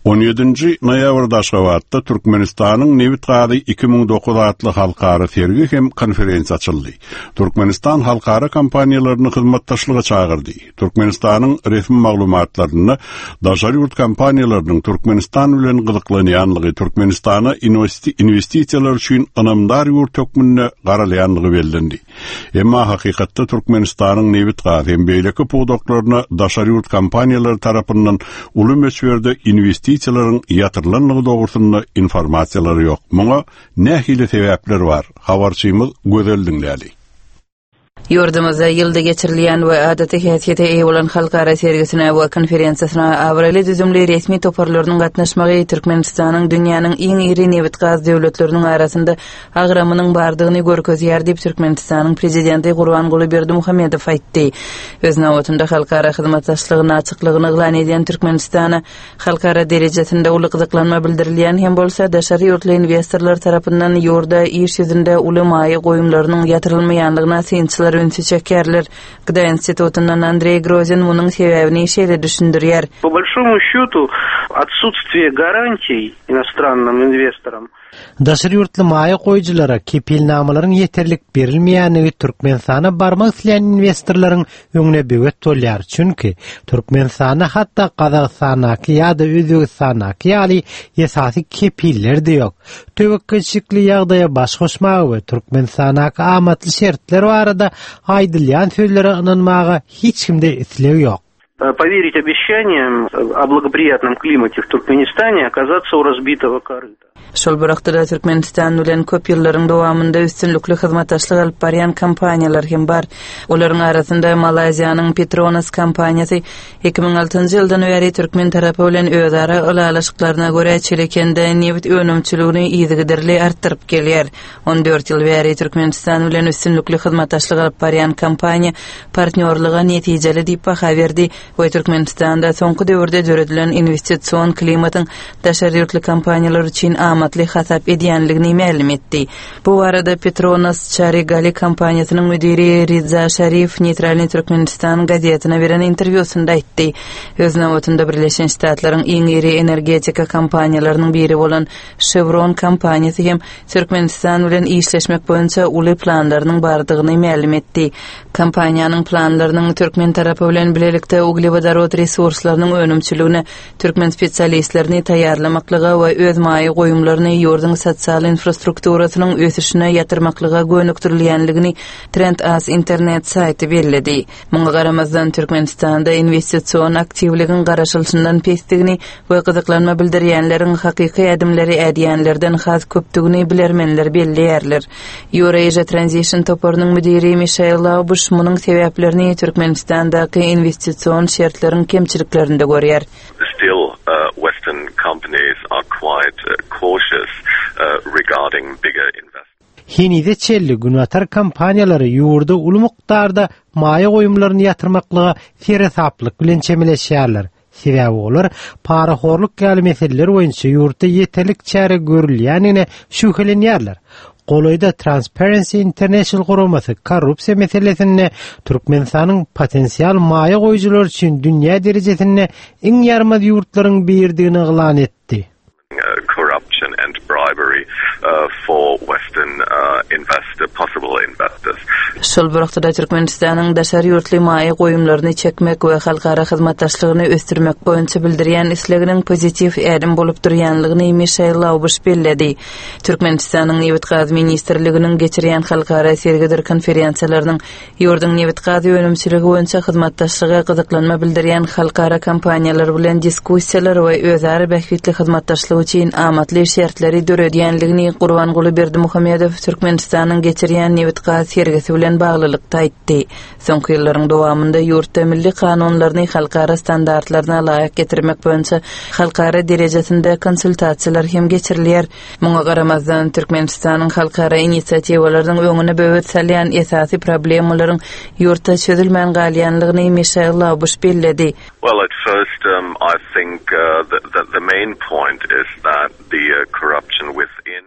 17 noyabrda Aşgabatda Türkmenistanyň Nevit Gady 2009 adly halkara sergi hem konferensiýa açyldy. Türkmenistan halkara kompaniýalaryny hyzmatdaşlyga çağırdy. Türkmenistanyň resmi maglumatlaryny daşary ýurt kompaniýalarynyň Türkmenistan bilen gyzyklanýanlygy, Türkmenistana investisiýalar üçin anamdar ýurt tökmünde garalaýanlygy bellendi. Emma hakykatda Türkmenistanyň Nevit Gady hem beýleki pogdoklaryna daşary ýurt kompaniýalary tarapyndan uly meşberde investisiýalaryň ýatyrlanlygy dogrusynda informasiýalary ýok. Muňa nähili sebäpler bar? Habarçymyz gözel dinläli. Yurdumuzda ýylda geçirilýän we adaty häsiýete eýe bolan halkara sergisine we konferensiýasyna awraly düzümli resmi toparlarynyň gatnaşmagy Türkmenistanyň dünýäniň iň iri Nevit gaz döwletleriniň arasynda agramynyň bardygyny görkezýär diýip Türkmenistanyň prezidenti Gurbanguly Berdimuhammedow aýtdy. Öz nawatynda halkara hyzmatdaşlygyny açyklygyny glan edýän Türkmenistana halkara derejesinde uly gyzyklanma bildirilýän hem bolsa daşary ýurtly investorlar tarapyndan ýurda iş ýüzünde uly maýy goýumlarynyň ýatyrylmaýanlygyna synçylar ünsi çekerler. Gıda Институтунан Андрей Грозин муның себебini şeýle düşündirýär. По большому счету, отсутствие гарантий иностранным инвесторам. Daşary ýurtly maýy goýjylara kepilnamalaryň ýeterlik berilmeýänligi Türkmenistana barmak isleýän investorlaryň öňüne böwet bolýar. Çünki Türkmenistana hatda Kazakstanaky ýa-da Özbegistanaky ýaly esasy kepiller-de ýok. Töwekkilçilikli ýagdaýa baş goşmagy we Türkmenistanaky amatly şertler barada aýdylýan sözlere ynanmagy hiç kimde islew ýok. Поверить обещаниям о благоприятном климате в Туркменистане оказаться у разбитого корыта. Şol birakda Türkmenistan bilen köp ýyllaryň dowamında üstünlikli hyzmatdaşlyk alyp barýan kompaniýalar hem bar. Olaryň arasynda Malaziýanyň Petronas kompaniýasy 2006-njy ýyldan beri Türkmen tarapy bilen özara alalaşyklaryna görä çelekende nevit önümçiligini ýygyderli artdyryp gelýär. 14 ýyl beri Türkmenistan bilen üstünlikli hyzmatdaşlyk alyp barýan kompaniýa partnerliga netijeli diýip baha berdi. We Türkmenistanda soňky döwürde jöredilän investisiýon klimatyň daşary ýurtly kompaniýalar üçin amatly hasap edýänligini ma'lum etdi. Bu arada Petronas Çarigali kompaniýasynyň müdiri Riza Şarif Neytralny Türkmenistan gazetine beren interwýusunda aýtdy. Öz nawatynda Birleşen Ştatlaryň iň iri energetika kompaniýalarynyň biri bolan Chevron kompaniýasy hem Türkmenistan bilen işleşmek boýunça uly planlarynyň bardygyny ma'lum etdi. Kompaniýanyň planlarynyň Türkmen tarapy bilen bilelikde uglevodorod resurslarynyň önümçiligine, Türkmen spesialistlerini taýýarlamaklyga we öz maýy goýumlaryny ýurdun sosial infrastrukturasynyň ösüşine ýatyrmaklyga gönükdirilýänligini Trend As internet saýty bellädi. Muňa garamazdan Türkmenistanda investisiýon aktivliginiň garaşylşyndan pesdigini we gyzyklanma bildirýänleriň hakyky adımlary edýänlerden has köpdigini bilermenler belliýärler. Eurasia Transition toparynyň müdiri Michael Laubush munyň sebäplerini Türkmenistandaky investisiýon şertleriň kemçiliklerinde görýär. Still, Western companies are quite cautious regarding bigger investments. Hinide çelli günatar kompaniýalary ýurda uly mukdarda maýy goýumlaryny ýatyrmaklyga feresaplyk bilen çemeleşýärler. Sebäbi olar paraxorluk ýaly meseleler boýunça ýurtda ýeterlik çäre görülýänine şüphelenýärler. Goloyda Transparency International guramasy korrupsiýa meselesini Türkmenistanyň potensial maýy goýjylar üçin dünýä derejesinde iň ýarmaz ýurtlaryň birdigini glan etdi. Corruption and bribery for Western possible investors. Şol birakda Türkmenistanyň daşary ýurtly maýy goýumlaryny çekmek we halkara hyzmatdaşlygyny ösdürmek boýunça bildirýän isleginiň pozitiv ädim bolup durýanlygyny Michael Laubush belledi. Türkmenistanyň Nevit gaz ministrliginiň geçirýän halkara sergidir konferensiýalarynyň ýurdun Nevit gaz önümçiligi boýunça hyzmatdaşlyga gyzyklanma bildirýän halkara kompaniýalar bilen diskussiýalar we özara bähwitli hyzmatdaşlyk üçin amatly şertleri döredýänligini Gurbanguly Berdimuhammedow Türkmenistanyň geçirýän Nevit gaz sergisi bilen baglylykda aýtdy. Soňky ýyllaryň dowamında ýurtda milli kanunlaryny halkara standartlaryna laýyk getirmek boýunça halkara derejesinde konsultasiýalar hem geçirilýär. Muňa garamazdan Türkmenistanyň halkara inisiatiwalarynyň öňüne böwet salýan esasy problemlaryň ýurtda çözülmän galýanlygyny Michael Laubush belledi. Well, at first, I think the main point is that the corruption within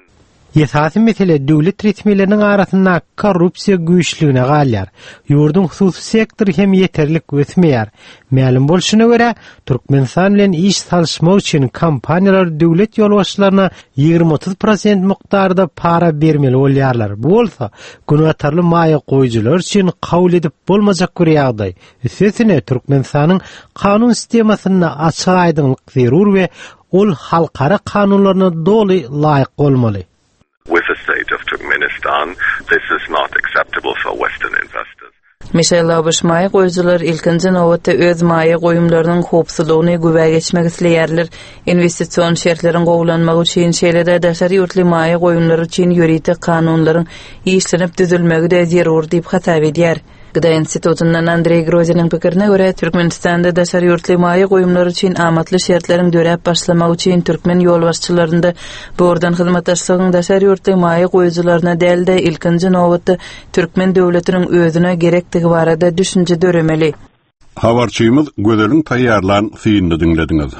Esasy mesele döwlet resmileriniň arasynda korrupsiýa güýçlügine galýar. Ýurdun hususy sektory hem yeterlik ösmeýär. Ma'lum bolşuna görä, Türkmenistan bilen iş salşmak üçin kompaniýalar döwlet ýolbaşçylaryna 20-30% mukdarda para bermeli bolýarlar. Bu bolsa, günatarly maýa goýjylar üçin kabul edip bolmajak bir ýagdaý. Üstesine Türkmenistanyň kanun sistemasyna açyk aýdymlyk zerur we ol halkara kanunlaryna doly laýyk bolmaly. With the state of Turkmenistan, this is not acceptable for Western investors. Michel Labush maýa goýjylar ilkinji nowatda öz maýa goýumlarynyň howpsuzlygyny gübä geçmek isleýärler. Investisiýon şertlerini gowlanmak üçin şeýlede daşary ýurtly maýa goýumlary üçin ýuridik kanunlaryň işlenip düzülmegi de zerur diýip hatap edýär. Gıda Institutundan Andrey Grozinin pikirine göre Türkmenistan'da daşary ýurtly maýa goýumlary üçin amatly şertlerini dörep başlamak üçin Türkmen ýolbaşçylarynda bordan hyzmatdaşlygyň daşary ýurtly maýa goýjylaryna dälde ilkinji nowatda Türkmen döwletiniň özüne gerektigi barada düşünje döremeli. Habarçymyz Gözelin taýýarlan syýyny dinlediňiz.